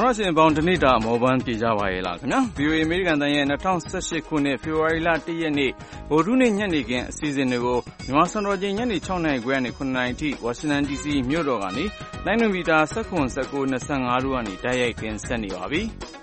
တော်ရှင်ပေါင်းတနေ့တာမော်ဘန်းပြေကြပါရဲ့လားခင်ဗျာ VOA အမေရိကန်တန်ရဲ့2018ခုနှစ်ဖေဖော်ဝါရီလ1ရက်နေ့ဗုဒ္ဓနေ့ညနေခင်းအစီအစဉ်တွေကိုမြန်မာစံတော်ချိန်ညနေ6နာရီခွဲကနေ9နာရီထိဝါရှင်တန် DC မြို့တော်ကနေလိုင်းနံမီတာ19 19 25တို့ကနေတိုက်ရိုက်တင်ဆက်နေပါပြီ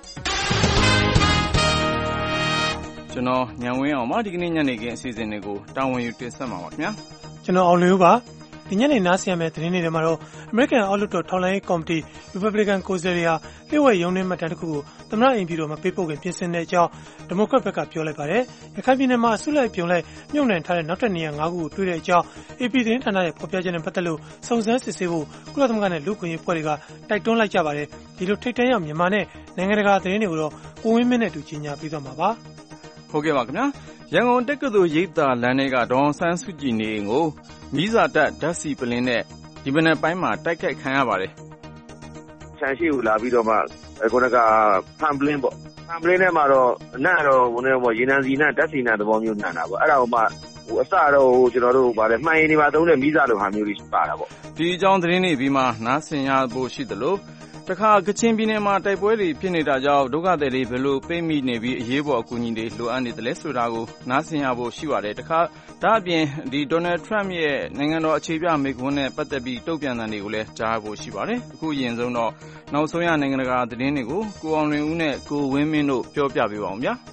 ကျွန်တော်ညံဝင်းအောင်ပါဒီကနေ့ညနေခင်းအစီအစဉ်တွေကိုတာဝန်ယူတင်ဆက်မှာပါခင်ဗျာကျွန်တော်အောင်လျိုးပါဒီညနေနားဆင်ရမယ့်သတင်းတွေထဲမှာတော့ American အောက်လွှတ်တော်ထောက်လှမ်းရေးကော်မတီ Republican ကိုယ်စားလှယ်တွေဟာလျှို့ဝှက်ရုံးနှင်းမှတ်တမ်းတစ်ခုကိုသမ္မတအိမ်ဖြူတော်မှာပေးပို့ခင်ပြင်ဆင်တဲ့အကြောင်းဒီမိုကရက်ဘက်ကပြောလိုက်ပါတယ်။ရခိုင်ပြည်နယ်မှာအစုလိုက်ပြုံလိုက်မြုပ်နှံထားတဲ့နောက်ထပ်နေရာ9ခုကိုတွေ့တဲ့အကြောင်း AP သတင်းဌာနရဲ့ဖော်ပြချက်နဲ့ပတ်သက်လို့စုံစမ်းစစ်ဆေးဖို့ကုလသမဂ္ဂနဲ့လူ့အခွင့်အရေးအဖွဲ့တွေကတိုက်တွန်းလိုက်ကြပါတယ်။ဒီလိုထိပ်တန်းရောက်မြန်မာနဲ့နိုင်ငံတကာသတင်းတွေကိုတော့ကိုဝင်းမင်းနဲ့အတူကြီးညာပြီးသွားမှာပါ။ဟုတ်ကဲ့ပါခင်ဗျာ။ရန်ကုန်တက္ကသိုလ်ရိပ်သာလမ်းထဲကဒေါအောင်ဆန်းစုကြည်နေအိမ်ကိုမီးစာတပ်ဓာတ်ဆီပလင်းနဲ့ဒီမနက်ပိုင်းမှာတိုက်ခိုက်ခံရပါတယ်။ဆန်ရှိကိုလာပြီးတော့မှခုနကဖန်ပလင်းပေါ့။ဖန်ပလင်းထဲမှာတော့အနံ့တော့ရေနံစီနံဓာတ်ဆီနံသဘောမျိုးနံတာပေါ့။အဲ့ဒါကိုမှအစတော့ကျွန်တော်တို့ဗါလဲမှန်ရင်ဒီမှာသုံးတဲ့မီးစာလိုဟာမျိုးလေးပါတာပေါ့။ဒီအကြောင်းသတင်းတွေပြီးမှနားဆင်ရဖို့ရှိသလိုတခါကချင်ပြည်နယ်မှာတိုက်ပွဲတွေဖြစ်နေတာကြောင့်ဒုက္ခသည်တွေဘယ်လိုပိတ်မိနေပြီးအရေးပေါ်အကူအညီတွေလိုအပ်နေတယ်လဲဆိုတာကိုနားဆင်ရဖို့ရှိပါတယ်တခါဒါအပြင်ဒီ Donald Trump ရဲ့နိုင်ငံတော်အခြေပြမိန့်ခွန်းနဲ့ပတ်သက်ပြီးတုံ့ပြန်တဲ့တွေကိုလည်းကြားဖို့ရှိပါတယ်အခုအရင်ဆုံးတော့နောက်ဆုံးရနိုင်ငံတကာသတင်းတွေကိုကိုအောင်လွင်ဦးနဲ့ကိုဝင်းမင်းတို့ပြောပြပေးပါအောင်ဗျာ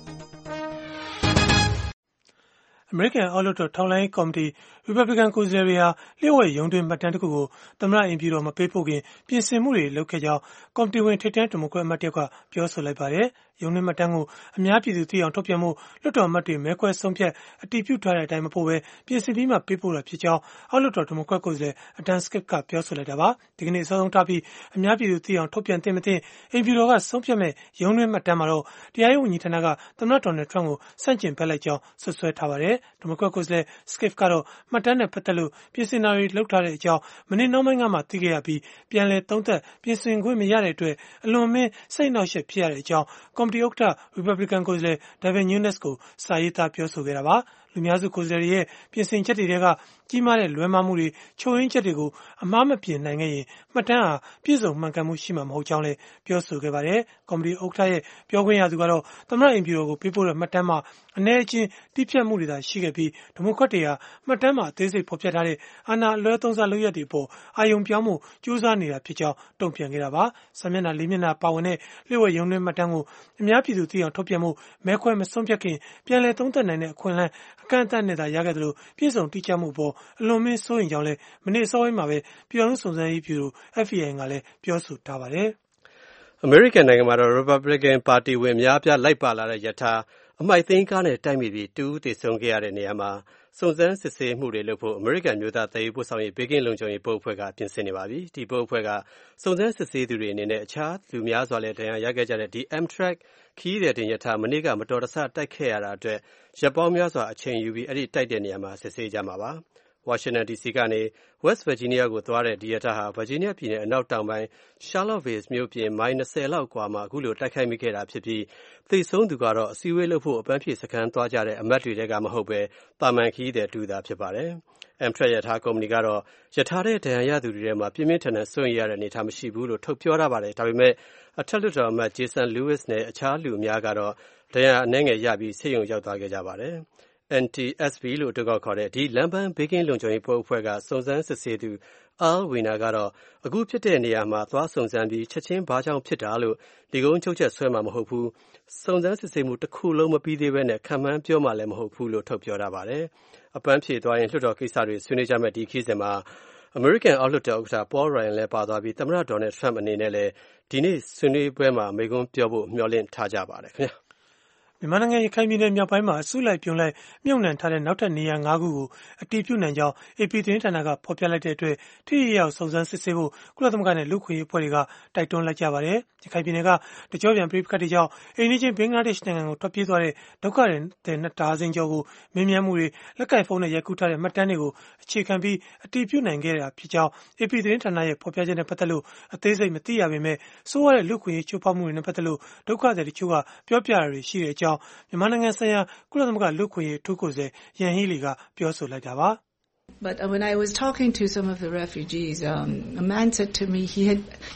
American အောက်လွှတ်တော်ထောက်လှမ်းရေးကော်မတီ Republican ကိုယ်စားလှယ်တွေဟာလျှို့ဝှက်ရုံးတွင်းမှတ်တမ်းတစ်ခုကိုသမ္မတအိမ်ဖြူတော်မှာပေးပို့ခင်ပြင်ဆင်မှုတွေလုပ်ခဲ့ကြောင်းကော်မတီဝင်ထိပ်တန်းဒီမိုကရက်အမတ်တယောက်ကပြောဆိုလိုက်ပါတယ်။ရုံးတွင်းမှတ်တမ်းကိုအများပြည်သူသိအောင်ထုတ်ပြန်မှုလွှတ်တော်အမတ်တွေမဲခွဲဆုံးဖြတ်အတည်ပြုထားတဲ့အတိုင်းမပို့ဘဲပြင်ဆင်ပြီးမှပေးပို့တာဖြစ်ကြောင်းအောက်လွှတ်တော်ဒီမိုကရက်ကိုယ်စားလှယ်Adam Schiffကပြောဆိုလိုက်တာပါ။ဒီကနေ့အစောဆုံးထားပြီးအများပြည်သူသိအောင်ထုတ်ပြန်သင့်မသင့်အိမ်ဖြူတော်ကဆုံးဖြတ်မဲ့ရုံးတွင်းမှတ်တမ်းမှာတော့တရားရေးဝန်ကြီးဌာနကသမ္မတ Donald Trump ကိုဆန့်ကျင်ဘက်လိုက်ကြောင်းဆွဆွဲထားပါတယ်။ဒီမိုကရက်ကိုယ်စားလှယ် Schiff ကတော့မှတ်တမ်းနဲ့ပတ်သက်လို့ပြင်ဆင်တာတွေလုပ်ထားတဲ့အကြောင်းမနေ့နှောင်းပိုင်းကမှသိခဲ့ရပြီးပြန်လည်သုံးသပ်ပြင်ဆင်ခွင့်မရတဲ့အတွက်အလွန်မင်းစိတ်နှောက်ယှက်ဖြစ်ရတဲ့အကြောင်းကော်မတီဥက္ကဋ္ဌ Republican ကိုယ်စားလှယ် Devin Nunes ကိုစာရေးသားပြောဆိုခဲ့တာပါလူများစုကိုယ်စားလှယ်ရဲ့ပြင်ဆင်ချက်တွေကကြီးမားတဲ့လွဲမှားမှုတွေချိုးယွင်းချက်တွေကိုအမှားမပြင်နိုင်ခဲ့ရင်မှတ်တမ်းဟာပြည့်စုံမှန်ကန်မှုရှိမှာမဟုတ်ကြောင်းလည်းပြောဆိုခဲ့ပါတယ်ကော်မတီဥက္ကဋ္ဌရဲ့ပြောခွင့်ရသူကတော့သမ္မတအိမ်ဖြူတော်ကိုပေးပို့တဲ့မှတ်တမ်းမှာအနည်းအကျဉ်းတိကျမှုတွေသာရှိခဲ့ပြီးဒီမိုကရက်တွေဟာမှတ်တမ်းမှာအသေးစိတ်ဖော်ပြထားတဲ့အာဏာအလွဲသုံးစားလုပ်ရက်တွေပေါ်အာရုံပြောင်းမှုကြိုးစားနေတာဖြစ်ကြောင်းတုံ့ပြန်ခဲ့တာပါစာမျက်နှာ၄မျက်နှာပါဝင်တဲ့လျှို့ဝှက်ရုံးတွင်းမှတ်တမ်းကိုအများပြည်သူသိအောင်ထုတ်ပြန်မှုမဲခွဲမဆုံးဖြတ်ခင်ပြန်လည်သုံးသပ်နိုင်တဲ့အခွင့်အလမ်းအကန့်အသတ်နဲ့သာရခဲ့တယ်လို့ပြည့်စုံတိကျမှုပေါ်အလွန်မင်းစိုးရိမ်ကြောင်းလည်းမနေ့အစောပိုင်းမှာပဲပြည်ထောင်စုစုံစမ်းရေးဗျူရို FBI ကလည်းပြောဆိုထားပါတယ်။ American နိုင်ငံမှာတော့ Republican ပါတီဝင်များအပြားလိုက်ပါလာတဲ့ရထားအမှိုက်သိမ်းကားနဲ့တိုက်မိပြီး2ဦးသေဆုံးခဲ့ရတဲ့နေရာမှာစုံစမ်းစစ်ဆေးမှုတွေလုပ်ဖို့ American မျိုးသားသယ်ယူပို့ဆောင်ရေးဘေးကင်းလုံခြုံရေးဘုတ်အဖွဲ့ကပြင်ဆင်နေပါပြီ။ဒီဘုတ်အဖွဲ့ကစုံစမ်းစစ်ဆေးသူတွေအနေနဲ့အခြားလူများစွာလည်းတရားရခဲ့ကြတဲ့ဒီ Amtrak ခီးတဲ့တင်ရထားမနေ့ကမတော်တဆတိုက်ခဲ့ရတာအတွက်ရပ်ပေါင်းများစွာအချိန်ယူပြီးအဲ့ဒီတိုက်တဲ့နေရာမှာစစ်ဆေးကြမှာပါ။ဝါရှင်တန် DC ကနေ West Virginia ကိုသွားတဲ့ဒီရထားဟာ Virginia ပြည်နယ်အနောက်တောင်ပိုင်း Charlottesville မြို့ပြင်မိုင်20လောက်ကွာမှာအခုလိုတိုက်ခိုက်မိခဲ့တာဖြစ်ပြီးသေဆုံးသူကတော့အစည်းအဝေးလုပ်ဖို့အပန်းဖြေစခန်းသွားကြတဲ့အမတ်တွေတဲကမဟုတ်ပဲတာမန်ခီးတဲ့တူတာဖြစ်ပါတယ်။ Amtrak ရထားကုမ္ပဏီကတော့ရထားတဲ့ဒဏ်ရာရသူတွေထဲမှာပြင်းပြင်းထန်ထန်စိုးရိမ်ရတဲ့အနေအထားမရှိဘူးလို့ထုတ်ပြောထားပါတယ်။ဒါပေမဲ့အထက်လွှတ်တော်အမတ် Jason Lewis နဲ့အခြားလူအများကတော့ဒဏ်ရာအနည်းငယ်ရပြီးဆေးရုံရောက်သွားခဲ့ကြပါတယ်။ NTSB လို့အတိုကောက်ခေါ်တဲ့ဒီလမ်းပန်းဘေးကင်းလုံခြုံရေးဘုတ်အဖွဲ့ကစုံစမ်းစစ်ဆေးသူ Al Weiner ကတော့အခုဖြစ်တဲ့နေရာမှာသွားစုံစမ်းပြီးချက်ချင်းဘာကြောင့်ဖြစ်တာလို့ဒီကုန်းချုပ်ချက်ဆွဲမှာမဟုတ်ဘူးစုံစမ်းစစ်ဆေးမှုတစ်ခုလုံးမပြီးသေးဘဲနဲ့ခံမှန်းပြောမှလည်းမဟုတ်ဘူးလို့ထုတ်ပြောထားပါတယ်အပန်းဖြေသွားရင်လွှတ်တော်ကိစ္စတွေဆွေးနွေးကြမဲ့ဒီခီးစဉ်မှာ American အောက်လွှတ်တော်ဥက္ကဋ္ဌ Paul Ryan လည်းပါသွားပြီးသမ္မတ Donald Trump အနေနဲ့လည်းဒီနေ့ဆွေးနွေးပွဲမှာမိန့်ခွန်းပြောဖို့မျှော်လင့်ထားကြပါတယ်ခင်ဗျာမြန်မာနိုင်ငံရခိုင်ပြည်နယ်မြောက်ပိုင်းမှာအစုလိုက်ပြုံလိုက်မြုပ်နှံထားတဲ့နောက်ထပ်နေရာ9ခုကိုအတည်ပြုနိုင်ကြောင်း AP သတင်းဌာနကဖော်ပြလိုက်တဲ့အတွက်ထိရောက်စုံစမ်းစစ်ဆေးဖို့ကုလသမဂ္ဂနဲ့လူ့ခွင့်ရေးအဖွဲ့တွေကတိုက်တွန်းလိုက်ကြပါတယ်။ရခိုင်ပြည်နယ်ကတကြောပြန်ပြိပခတ်တွေကြောင့်အိန္ဒိချင်းဘင်္ဂလားဒေ့ရှ်နိုင်ငံကိုထွက်ပြေးသွားတဲ့ဒုက္ခတွေနဲ့တာစင်ကျော်ကိုမင်းမြန်းမှုတွေလက်ကင်ဖုန်းနဲ့ရိုက်ကူးထားတဲ့မှတ်တမ်းတွေကိုအခြေခံပြီးအတည်ပြုနိုင်ခဲ့တာဖြစ်ကြောင်း AP သတင်းဌာနရဲ့ဖော်ပြချက်နဲ့ပတ်သက်လို့အသေးစိတ်မသိရပေမဲ့စိုးရတဲ့လူ့ခွင့်ရေးချိုးဖောက်မှုတွေနဲ့ပတ်သက်လို့ဒုက္ခတွေတချို့ကပြောပြရတွေရှိတဲ့အကြောင်းမြန်မာနိုင်ငံဆိုင်ရာကုလသမဂ္ဂလူ့ခွင့်ရေးအထူးကိုယ်စားလှယ်ယန်ဟီလီကပြောဆိုလိုက်တာပါ But when I was talking to some of the refugees, a man said to me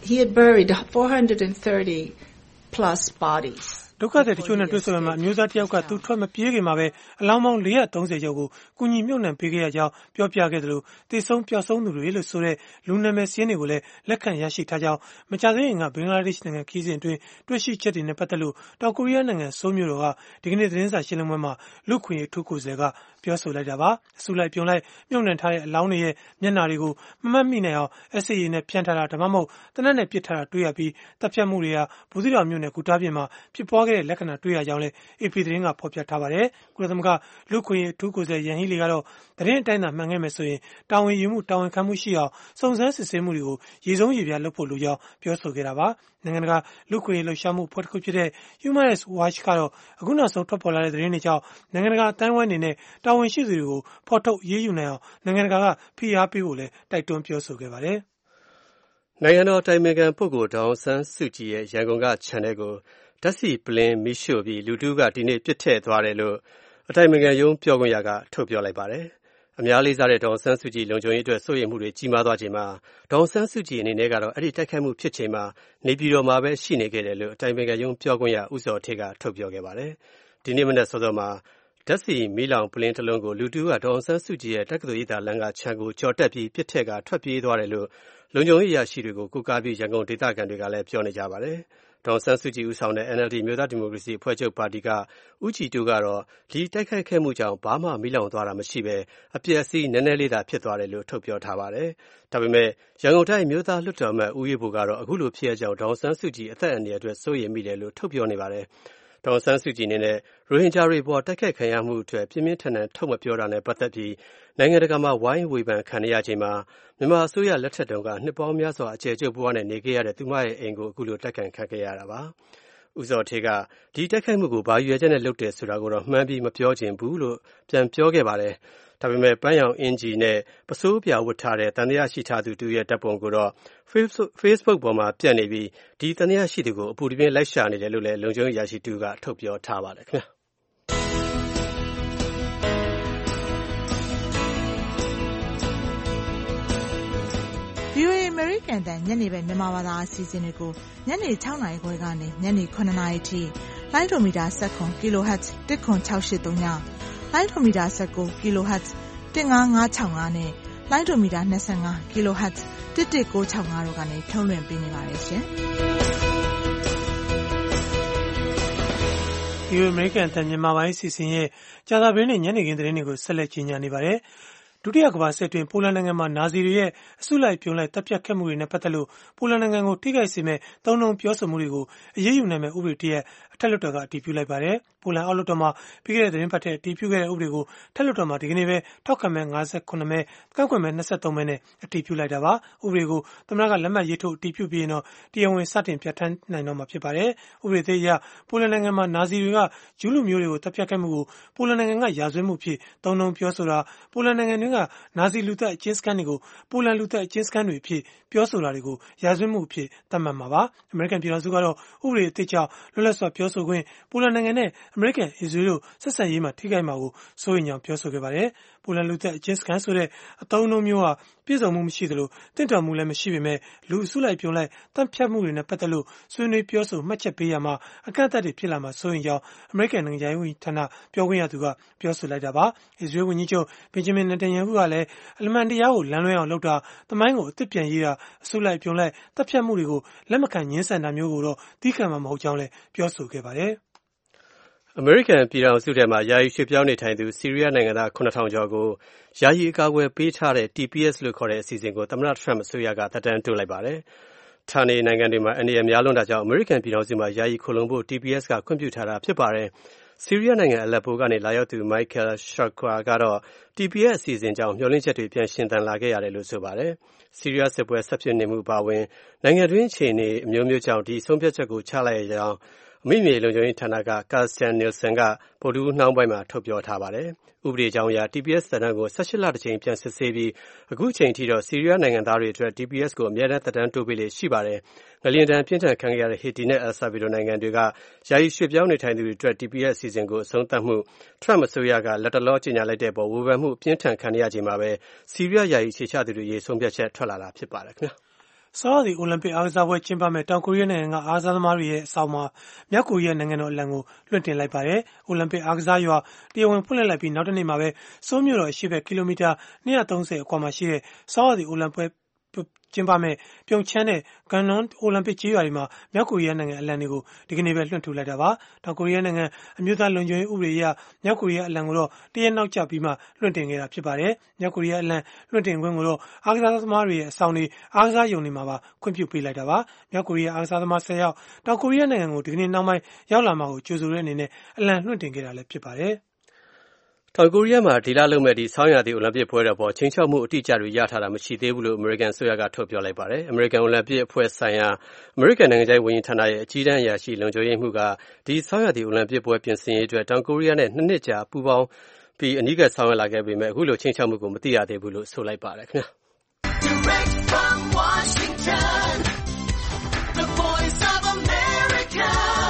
he had buried 430 plus bodies. ဒုက္ခသည်တချို့နဲ့တွေ့ဆုံရမှာအမျိုးသားတယောက်ကသူထွက်မပြေးခင်မှာပဲအလောင်းပေါင်း430ကျော်ကိုကုညီမြုပ်နှံပေးခဲ့ရကြောင်းပြောပြခဲ့တယ်လို့တေဆုံးပျောက်ဆုံးသူတွေလို့ဆိုတဲ့လူနာမည်စည်းတွေကိုလည်းလက်ခံရရှိထားကြောင်းမကြာသေးခင်ကဘင်္ဂလားဒေ့ရှ်နိုင်ငံခီးစဉ်အတွင်းတွေ့ရှိချက်တွေနဲ့ပတ်သက်လို့တောင်ကိုရီးယားနိုင်ငံဆိုးမြို့တော်ကဒီကနေ့သတင်းစာရှင်းလင်းပွဲမှာလူခွင့်ရေးထုကိုယ်စားကပြောဆိုလိုက်တာပါအစုလိုက်ပြုံလိုက်မြုပ်နှံထားတဲ့အလောင်းတွေရဲ့မျက်နှာတွေကိုမမှတ်မိနိုင်အောင်အဆီနဲ့ဖြန့်ထားတာဒါမှမဟုတ်တနက်နဲ့ပစ်ထားတာတွေ့ရပြီးတပ်ဖြတ်မှုတွေဟာဘူးသီးတောင်မြို့နယ်ကူတားပြင်မှာဖြစ်ပွားခဲ့တဲ့လက္ခဏာတွေ့ရကြောင်းလည်း AP သတင်းကဖော်ပြထားပါတယ်ကုလသမဂ္ဂလူခွင့်ရေးထုကိုယ်စားရန်ဟီလီကတော့သတင်းအတိုင်းသာမှန်ခဲ့မယ်ဆိုရင်တာဝန်ယူမှုတာဝန်ခံမှုရှိအောင်စုံစမ်းစစ်ဆေးမှုတွေကိုရေဆုံးရေပြလုပ်ဖို့လိုကြောင်းပြောဆိုခဲ့တာပါနိုင်ငံတကာလူခွင့်ရေးလှုပ်ရှားမှုဖွဲ့တစ်ခုဖြစ်တဲ့ Human Rights Watch ကတော့အခုနောက်ဆုံးထွက်ပေါ်လာတဲ့သတင်းတွေကြောင့်နိုင်ငံတကာအတိုင်းအဝိုင်းအနေနဲ့တာဝန်ရှိသူတွေကိုဖော်ထုတ်ရေးယူနိုင်အောင်နိုင်ငံတကာကဖိအားပေးဖို့လည်းတိုက်တွန်းပြောဆိုခဲ့ပါတယ်နိုင်ငံတော်တိုင်ပင်ခံပုဂ္ဂိုလ်ဒေါ်အောင်ဆန်းစုကြည်ရဲ့ရန်ကုန်ကခြံထဲကိုဓာတ်ဆီပလင်းမီးရှို့ပြီးလူတူးကဒီနေ့ပြစ်ထည့်သွားတယ်လို့အတိုင်ပင်ခံရုံးပြောခွင့်ရကထုတ်ပြောလိုက်ပါတယ်အများလေးစားတဲ့ဒေါ်အောင်ဆန်းစုကြည်လုံခြုံရေးအတွက်စိုးရိမ်မှုတွေကြီးမားသွားချိန်မှာဒေါ်အောင်ဆန်းစုကြည်အနေနဲ့ကတော့အဲ့ဒီတိုက်ခိုက်မှုဖြစ်ချိန်မှာနေပြည်တော်မှာပဲရှိနေခဲ့တယ်လို့အတိုင်ပင်ခံရုံးပြောခွင့်ရဦးစောထေးကထုတ်ပြောခဲ့ပါတယ်ဒီနေ့မနက်စောစောမှာဓာတ်ဆီမီးလောင်ပလင်းတစ်လုံးကိုလူတူးကဒေါ်အောင်ဆန်းစုကြည်ရဲ့တက္ကသိုလ်ရိပ်သာလမ်းကခြံကိုကြော်တက်ပြီးပြစ်ထည့်ကထွက်ပြေးသွားတယ်လို့လုံခြုံရေးအရာရှိတွေကိုကိုးကားပြီးရန်ကုန်ဒေသခံတွေကလည်းပြောနေကြပါတယ်ဒေါ်အောင်ဆန်းစုကြည်ဦးဆောင်တဲ့ NLD မျိုးသားဒီမိုကရေစီအဖွဲ့ချုပ်ပါတီကဦးကြည်တူကတော့ဒီတိုက်ခိုက်ခဲ့မှုကြောင့်ဘာမှမီးလောင်သွားတာမရှိပဲအပျက်အစီးနည်းနည်းလေးသာဖြစ်သွားတယ်လို့ထုတ်ပြောထားပါတယ်ဒါပေမဲ့ရန်ကုန်တိုင်းမျိုးသားလွှတ်တော်အမတ်ဦးရေးဘိုကတော့အခုလိုဖြစ်ရကြောင်းဒေါ်အောင်ဆန်းစုကြည်အသက်အန္တရာယ်အတွက်စိုးရိမ်မိတယ်လို့ထုတ်ပြောနေပါတယ်ဒေါ်အောင်ဆန်းစုကြည်အနေနဲ့ရိုဟင်ဂျာတွေပေါ်တိုက်ခိုက်ခံရမှုအတွက်ပြင်းပြင်းထန်ထန်ထုတ်မပြောတာနဲ့ပတ်သက်ပြီးနိုင်ငံတကာမှာဝိုင်းဝေဖန်ခံရချိန်မှာမြန်မာအစိုးရလက်ထက်တုန်းကနှစ်ပေါင်းများစွာအကျယ်ကျုပ်ဘဝနဲ့နေခဲ့ရတဲ့သူမရဲ့အိမ်ကိုအခုလိုတိုက်ခိုက်ခံခဲ့ရတာပါဦးစောထေးကဒီတိုက်ခိုက်မှုကိုဘာရွယ်ချက်နဲ့လုပ်တယ်ဆိုတာကိုတော့မှန်းပြီးမပြောချင်ဘူးလို့ပြန်ပြောခဲ့ပါတယ်ဒါပေမဲ့ပန်းရောင်အင်ဂျီနဲ့ပစိုးပြဝတ်ထားတဲ့တန်တရားရှိထားသူတူရဲ့တပ်ပုံကိုတော့ Facebook ပေါ်မှာပြန့်နေပြီးဒီတန်တရားရှိသူကိုအပူတပြင်းလိုက်ရှာနေတယ်လို့လည်းလုံခြုံရေးအရာရှိတူကထုတ်ပြောထားပါတယ်ခင်ဗျာ VOA American တန်ညနေပဲမြန်မာဘာသာအစီအစဉ်တွေကိုညနေ6နာရီခွဲကနေညနေ9နာရီထိလိုင်းဒိုမီတာ7 kHz 10683ညလိုင်းဒိုမီတာ19 kHz 15565နဲ့လိုင်းဒိုမီတာ25 kHz 11965တို့ကနေထုတ်လွှင့်ပေးနေပါတယ်ရှင်ဒီအမေရိကန်တန်မြန်မာပိုင်းစီစဉ်ရဲ့ကြာသပတေးနေ့ညနေခင်းသတင်းတွေကိုဆက်လက်ကြီးညာနေပါတယ်ဒုတိယကမ္ဘာစစ်အတွင်းပိုလန်နိုင်ငံမှာနာဇီတွေရဲ့အစုလိုက်ပြုံလိုက်တပ်ဖြတ်ခဲ့မှုတွေနဲ့ပတ်သက်လို့ပိုလန်နိုင်ငံကိုထိခိုက်စေမဲ့သုံးနှုန်းပြောဆိုမှုတွေကိုအရေးယူနိုင်မဲ့ဥပဒေတရက်အထက်လွှတ်တော်ကအတည်ပြုလိုက်ပါတယ်။ပိုလန်အောက်လွှတ်တော်မှာပြီးခဲ့တဲ့သတင်းပတ်ထဲအတည်ပြုခဲ့တဲ့ဥပဒေကိုထက်လွှတ်တော်မှာဒီကနေ့ပဲထောက်ခံမဲ့58မဲကန့်ကွက်မဲ့23မဲနဲ့အတည်ပြုလိုက်တာပါ။ဥပဒေကိုသမ္မတကလက်မှတ်ရေးထိုးအတည်ပြုပြီးရင်တော့တရားဝင်စတင်ပြဋ္ဌာန်းနိုင်တော့မှာဖြစ်ပါတယ်။ဥပဒေသေးအရပိုလန်နိုင်ငံမှာနာဇီတွေကဂျူးလူမျိုးတွေကိုတပ်ဖြတ်ခဲ့မှုကိုပိုလန်နိုင်ငံကရာဇဝတ်မှုဖြစ်သုံးနှုန်းပြောဆိုတာပိုလန်နိုင်ငံတွင်းကနာဇီလူသက်အကျဉ်းစခန်းတွေကိုပိုလန်လူသက်အကျဉ်းစခန်းတွေအဖြစ်ပြောဆိုတာတွေကိုရာဇဝတ်မှုအဖြစ်သတ်မှတ်မှာပါအမေရိကန်ပြည်ထောင်စုကတော့ဥပဒေအသစ်ကြောင့်လွတ်လပ်စွာပြောဆိုခွင့်ပိုလန်နိုင်ငံနဲ့အမေရိကန်အစ္စရေးတို့ဆက်ဆံရေးမှာထိခိုက်မှာကိုစိုးရိမ်ကြောင်းပြောဆိုခဲ့ပါတယ်ပိုလန်လူသက်အကျဉ်းစခန်းဆိုတဲ့အသုံးအနှုန်းမျိုးဟာပြည့်စုံမှုမရှိသလိုတင့်တော်မှုလည်းမရှိပေမဲ့လူအစုလိုက်ပြုံလိုက်တပ်ဖြတ်မှုတွေနဲ့ပတ်သက်လို့ဆွေးနွေးပြောဆိုမှတ်ချက်ပေးရမှာအကန့်အသတ်တွေဖြစ်လာမှာစိုးရိမ်ကြောင်းအမေရိကန်နိုင်ငံခြားရေးဝန်ကြီးဌာနပြောခွင့်ရသူကပြောဆိုလိုက်တာပါအစ္စရေးဝန်ကြီးချုပ်ဘင်ဂျမင်နေတန်ယာဟုကလည်းအမှန်တရားကိုလမ်းလွဲအောင်လုပ်တာသမိုင်းကိုအသစ်ပြန်ရေးတာအစုလိုက်ပြုံလိုက်တပ်ဖြတ်မှုတွေကိုလက်မခံညှင်းဆန်တာမျိုးကိုတော့သီးခံမှာမဟုတ်ကြောင်းလည်းပြောဆိုခဲ့ပါတယ်အမေရိကန်ပြည်ထောင်စုထဲမှာယာယီရွှေ့ပြောင်းနေထိုင်သူဆီးရီးယားနိုင်ငံသား 9,000 ကျော်ကိုယာယီအကာအကွယ်ပေးထားတဲ့ TPS လို့ခေါ်တဲ့အစီအစဉ်ကိုသမ္မတ Trump အစိုးရကသက်တမ်းတိုးလိုက်ပါတယ်။ဌာနေနိုင်ငံတွေမှာအန္တရာယ်များလွန်းတာကြောင့်အမေရိကန်ပြည်ထောင်စုမှာယာယီခိုလှုံဖို့ TPS ကခွင့်ပြုထားတာဖြစ်ပါတယ်။ဆီးရီးယားနိုင်ငံအလက်ပိုကနေလာရောက်သူ Michael Shukra ကတော့ TPS အစီအစဉ်ကြောင့်မျှော်လင့်ချက်တွေပြန်ရှင်သန်လာခဲ့ရတယ်လို့ဆိုပါတယ်။ဆီးရီးယားစစ်ပွဲဆက်ဖြစ်နေမှုအပါအဝင်နိုင်ငံတွင်းအခြေအနေအမျိုးမျိုးကြောင့်ဒီဆုံးဖြတ်ချက်ကိုချလိုက်ရကြောင်းအမိမြေလုံခြုံရေးဌာနက Kirstjen Nielsen ကဗုဒ္ဓဟူးနှောင်းပိုင်းမှာထုတ်ပြောထားပါတယ်။ဥပဒေကြောင်းအရ TPS သက်တမ်းကို18လတစ်ကြိမ်ပြန်စစ်ဆေးပြီးအခုချိန်ထိတော့ဆီးရီးယားနိုင်ငံသားတွေအတွက် TPS ကိုအမြဲတမ်းသက်တမ်းတိုးပေးလေ့ရှိပါတယ်။ငလျင်ဒဏ်ပြင်းထန်ခံခဲ့ရတဲ့ဟေတီနဲ့အယ်ဆာဗေဒိုနိုင်ငံတွေကယာယီရွှေ့ပြောင်းနေထိုင်သူတွေအတွက် TPS အစီအစဉ်ကိုအဆုံးသတ်မှု Trump အစိုးရကလက်တလောကြေညာလိုက်တဲ့ပေါ်ဝေဖန်မှုပြင်းထန်ခံရချိန်မှာပဲဆီးရီးယားယာယီအခြေချသူတွေရေးဆုံးဖြတ်ချက်ထွက်လာတာဖြစ်ပါတယ်ခင်ဗျာ။ဆောင်းရာသီအိုလံပစ်အားကစားပွဲကျင်းပမဲ့တောင်ကိုရီးယားနိုင်ငံကအားကစားသမားတွေရဲ့အဆောင်မှာမြောက်ကိုရီးယားနိုင်ငံတော်အလံကိုလွှင့်တင်လိုက်ပါတယ်။အိုလံပစ်အားကစားရွာတရားဝင်ဖွင့်လှစ်လိုက်ပြီးနောက်တစ်နေ့မှာပဲဆိုးလ်မြို့တော်အရှေ့ဘက်ကီလိုမီတာ230အကွာမှာရှိတဲ့ဆောင်းရာသီအိုလံပစ်ကျင်းပမဲ့ပြုံချမ်းနဲ့ဂန်နွန်အိုလံပစ်ကြေးရွာတွေမှာမြောက်ကိုရီးယားနိုင်ငံအလံတွေကိုဒီကနေ့ပဲလွှင့်ထူလိုက်တာပါ။တောင်ကိုရီးယားနိုင်ငံအမျိုးသားလုံခြုံရေးဥပဒေအရမြောက်ကိုရီးယားအလံကိုတော့တရက်နောက်ကျပြီးမှလွှင့်တင်ခဲ့တာဖြစ်ပါတယ်။မြောက်ကိုရီးယားအလံလွှင့်တင်ခွင့်ကိုတော့အားကစားသမားတွေရဲ့အဆောင်တွေအားကစားရုံတွေမှာပါခွင့်ပြုပေးလိုက်တာပါ။မြောက်ကိုရီးယားအားကစားသမား10ယောက်တောင်ကိုရီးယားနိုင်ငံကိုဒီကနေ့နောက်ပိုင်းရောက်လာမှာကိုကြိုဆိုတဲ့အနေနဲ့အလံလွှင့်တင်ခဲ့တာလည်းဖြစ်ပါတယ်။တောင်ကိုရီးယားမှာဒီလလုပ်မဲ့ဒီဆောင်းရာသီအိုလံပစ်ပွဲတော်ပေါ်ချင်းချောက်မှုအတိအကျတွေရထားတာမရှိသေးဘူးလို့အမေရိကန်ဆိုရကထုတ်ပြောလိုက်ပါတယ်။အမေရိကန်အိုလံပစ်အဖွဲ့ဆိုင်ရာအမေရိကန်နိုင်ငံခြားရေးဝန်ကြီးဌာနရဲ့အကြီးတန်းအရာရှိလုံခြုံရေးမှူးကဒီဆောင်းရာသီအိုလံပစ်ပွဲပြင်ဆင်ရေးအတွက်တောင်ကိုရီးယားနဲ့2နှစ်ကြာပူးပေါင်းပြီးအနီးကပ်ဆောင်ရွက်လာခဲ့ပေမဲ့အခုလိုချင်းချောက်မှုကိုမသိရသေးဘူးလို့ဆိုလိုက်ပါတယ်ခင်ဗျာ။ Direct from Washington, the voice of America,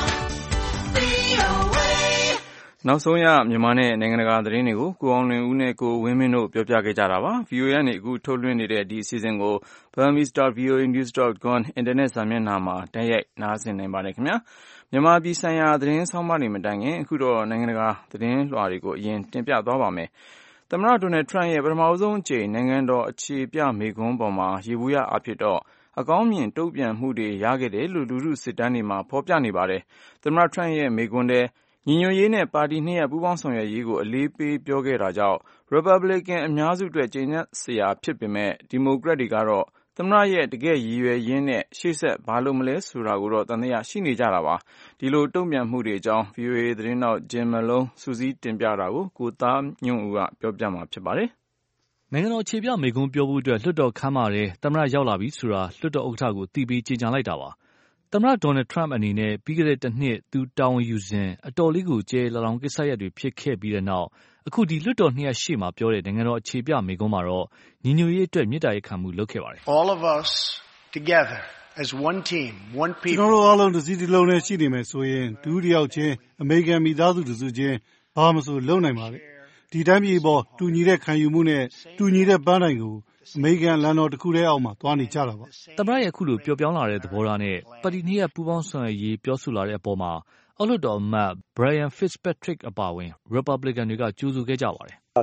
VOA နောက်ဆုံးရမြန်မာနဲ့နိုင်ငံတကာသတင်းတွေကိုကိုအောင်လွင်ဦးနဲ့ကိုဝင်းမင်းတို့ပြောပြခဲ့ကြတာပါ။ VOA နဲ့အခုထုတ်လွှင့်နေတဲ့ဒီအစီအစဉ်ကို burmese.voanews.com အင်တာနက်စာမျက်နှာမှာတိုက်ရိုက်နားဆင်နိုင်ပါတယ်ခင်ဗျာ။မြန်မာပြည်ဆိုင်ရာသတင်းဆောင်းပါးတွေမတိုင်ခင်အခုတော့နိုင်ငံတကာသတင်းလွှာတွေကိုအရင်တင်ပြသွားပါမယ်။သမ္မတဒေါ်နယ်ထရန့်ရဲ့ပထမဆုံးအကြိမ်နိုင်ငံတော်အခြေပြမိန့်ခွန်းပေါ်မှာယေဘုယျအားဖြင့်တော့အကောင်းမြင်တုံ့ပြန်မှုတွေရခဲ့တယ်လို့လူထုစစ်တမ်းတွေမှာဖော်ပြနေပါတယ်။သမ္မတထရန့်ရဲ့မိန့်ခွန်းထဲညီညွတ်ရေးနဲ့ပါတီနှစ်ရပ်ပူးပေါင်းဆောင်ရွက်ရေးကိုအလေးပေးပြောခဲ့တာကြောင့် Republican အများစုအတွက်ကျေနပ်စရာဖြစ်ပေမဲ့ Democrat တွေကတော့သမ္မတရဲ့တကယ့်ရည်ရွယ်ရင်းနဲ့ရှေ့ဆက်ဘာလုပ်မလဲဆိုတာကိုတော့သံသယရှိနေကြတာပါ။ဒီလိုတုံ့ပြန်မှုတွေအကြောင်း VOA သတင်းထောက် Jim Malone စုစည်းတင်ပြတာကိုကိုသားညွန့်ဦးကပြောပြမှာဖြစ်ပါတယ်။နိုင်ငံတော်အခြေပြမိန့်ခွန်းပြောဖို့အတွက်လွှတ်တော်ခန်းမှာထဲသမ္မတရောက်လာပြီဆိုတာလွှတ်တော်ဥက္ကဋ္ဌကိုအသိပေးကြေညာလိုက်တာပါ။သမ္မတဒေါ်နယ်ထရန့်အနေနဲ့ပြီးခဲ့တဲ့တစ်နှစ်သူတာဝန်ယူစဉ်အတော်လေးကိုကျဲလောင်ကိစ္စရပ်တွေဖြစ်ခဲ့ပြီးတဲ့နောက်အခုဒီလွှတ်တော်နှစ်ရပ်ရှေ့မှာပြောတဲ့နိုင်ငံတော်အခြေပြမိန့်ခွန်းမှာတော့ညီညွတ်ရေးအတွက်မေတ္တာရပ်ခံမှုလုပ်ခဲ့ပါတယ်။ All of us together as one team, one people. ကျွန်တော်တို့အားလုံးတစ်စီးတစ်လုံးနဲ့ရှိနေမယ်ဆိုရင်ဒူးတစ်ယောက်ချင်းအမေရိကန်မိသားစုတစ်စုချင်းဘာမဆိုလုပ်နိုင်ပါလေ။ဒီတိုင်းပြည်ပေါ်တူညီတဲ့ခံယူမှုနဲ့တူညီတဲ့ပန်းတိုင်ကိုအမေရိကန်လန်တော်တစ်ခုတည်းအောက်မှာသွားနေကြတာပါ။သမ္မတရဲ့အခုလိုပျော့ပြောင်းလာတဲ့သဘောထားနဲ့ပါတီနှစ်ရပ်ပူးပေါင်းဆောင်ရွက်ရေးပြောဆိုလာတဲ့အပေါ်မှာအောက်လွှတ်တော်အမတ် Brian Fitzpatrick အပါအဝင် Republican တွေကကြိုဆိုခဲ့ကြပါတယ်။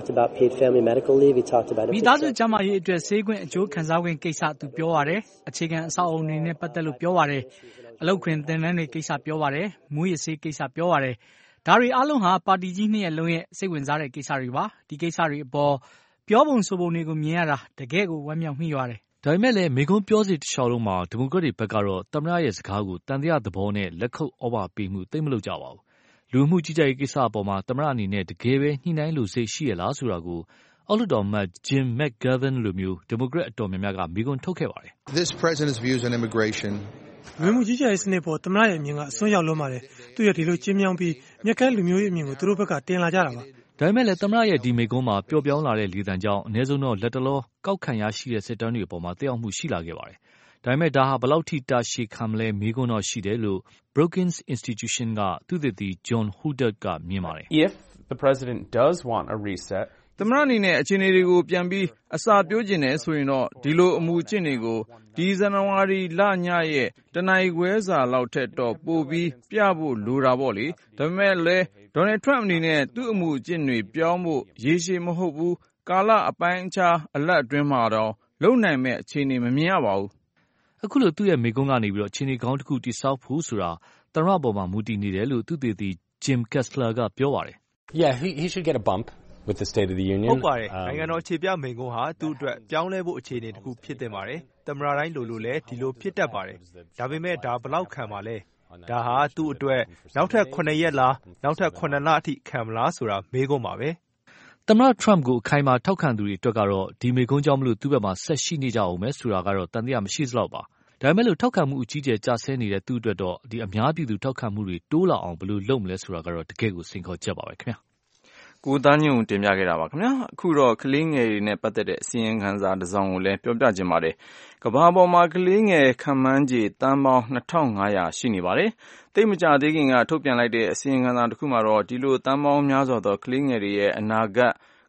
မိသားစုကျန်းမာရေးအတွက်ဆေးခွင့်အကျိုးခံစားခွင့်ကိစ္စသူပြောပါတယ်။အခြေခံအဆောက်အအုံတွေနဲ့ပတ်သက်လို့ပြောပါတယ်။အလုပ်ခွင်သင်တန်းတွေကိစ္စပြောပါတယ်။မူးယစ်ဆေးကိစ္စပြောပါတယ်။ဒါတွေအားလုံးဟာပါတီကြီးနှစ်ရပ်လုံးရဲ့စိတ်ဝင်စားတဲ့ကိစ္စတွေပါ။ဒီကိစ္စတွေအပေါ်ပြောပုံဆိုပုံတွေကိုမြင်ရတာတကယ်ကိုဝမ်းမြောက်မိပါတယ်။ဒါပေမဲ့လည်းမိန့်ခွန်းပြောစီတစ်လျှောက်လုံးမှာဒီမိုကရက်တွေဘက်ကတော့သမ္မတရဲ့စကားကိုတန်တရားသဘောနဲ့လက်ခုပ်ဩဘာပေးမှုသိမ့်မလုပ်ကြပါဘူး။လူမှုကြီးကြပ်ရေးကိစ္စအပေါ်မှာသမ္မတအနေနဲ့တကယ်ပဲညှိနှိုင်းလို့စိတ်ရှိရလားဆိုတာကိုအောက်လွှတ်တော်အမတ် Jim McGovern လိုမျိုးဒီမိုကရက်အတော်များများကမိန့်ခွန်းထုတ်ခဲ့ပါတယ်။ This president's views on immigration လူမှုကြီးကြပ်ရေးစနစ်ပေါ်သမ္မတရဲ့အမြင်ကအစွန်းရောက်လုံးပါတယ်။သူရဲ့ဒီလိုကျင်းမြောင်းပြီးမြက်ကဲလူမျိုးရေးအမြင်ကိုသူတို့ဘက်ကတင်လာကြတာပါ။ဒါပေမဲ့လည်းသမ္မတရဲ့ဒီမိန့်ခွန်းမှာပျော့ပြောင်းလာတဲ့လေသံကြောင့်အနည်းဆုံးတော့လက်တလောကောက်ခံရရှိတဲ့စစ်တမ်းတွေအပေါ်မှာသက်ရောက်မှုရှိလာခဲ့ပါတယ်။ဒါပေမဲ့ဒါဟာဘယ်လောက်ထိတာရှည်ခံမလဲမေးခွန်းတော့ရှိတယ်လို့ Brookings Institution ကသုတေသီ John Houdek ကမြင်ပါတယ်။ If the president does want a reset သမ္မတအနေနဲ့အခြေအနေတွေကိုပြန်ပြီးအစာပြောကျင်တယ်ဆိုရင်တော့ဒီလိုအမှုအကျင့်တွေကိုဒီဇန်နဝါရီလညရဲ့တနာရီခွဲစာလောက်ထက်တော့ပိုပြီးပြဖို့လိုတာပေါ့လေ။ဒါပေမဲ့လည်းဒေါ်နယ်ထရန့်အနေနဲ့သူ့အမှုအကျင့်တွေပြောင်းဖို့ရေရှည်မဟုတ်ဘူးကာလအပိုင်းအခြားအလတ်အတွင်းမှာတော့လုံနိုင်မဲ့အခြေအနေမမြင်ရပါဘူး။အခုလိုသူ့ရဲ့မိန့်ခွန်းကနေပြီးအခြေအနေကောင်းတစ်ခုတိဆောက်ဖို့ဆိုတာသမ္မတပေါ်မှာမူတည်နေတယ်လို့သုတေသီ Jim Kessler ကပြောပါတယ်။ Yeah, he should get a bump with the State of the Union. ဟုတ်ပါတယ်။နိုင်ငံတော်အခြေပြမိန့်ခွန်းဟာသူ့အတွက်ပြောင်းလဲဖို့အခြေအနေတစ်ခုဖြစ်တင်ပါတယ်။သမ္မတတိုင်းလိုလိုလည်းဒီလိုဖြစ်တတ်ပါတယ်။ဒါပေမဲ့ဒါဘယ်လောက်ခံပါလဲ။ဒါဟာသူ့အတွက်နောက်ထပ်9ရက်လားနောက်ထပ်9လအထိခံမလားဆိုတာမေးခွန်းပါပဲ။သမ္မတထရန့်ကိုအခိုင်အမာထောက်ခံသူတွေအတွက်ကတော့ဒီမိန့်ခွန်းကြောင့်မလို့သူ့ဘက်မှာဆက်ရှိနေကြအောင်မယ်ဆိုတာကတော့တန်တရားမရှိစလောက်ပါ။ဒါပေမဲ့လို့ထောက်ခံမှုအကြီးကျယ်ကျဆင်းနေတဲ့သူ့အတွက်တော့ဒီအများပြည်သူထောက်ခံမှုတွေတိုးလာအောင်ဘယ်လိုလုပ်မလဲဆိုတာကတော့တကယ်ကိုစိန်ခေါ်ချက်ပါပဲခင်ဗျာ။ကိုသားညွန့်တင်ပြခဲ့တာပါခင်ဗျာ။အခုတော့ကလေးငယ်တွေနဲ့ပတ်သက်တဲ့အစီရင်ခံစာတစ်စောင်ကိုလည်းပြောပြခြင်းပါတယ်။ကမ္ဘာပေါ်မှာကလေးငယ်ခန့်မှန်းခြေတန်းပေါင်း2500ရှိနေပါတယ်။သိပ်မကြသေးခင်ကထုတ်ပြန်လိုက်တဲ့အစီရင်ခံစာတစ်ခုမှာတော့ဒီလိုတန်းပေါင်းများစွာသောကလေးငယ်တွေရဲ့အနာဂတ်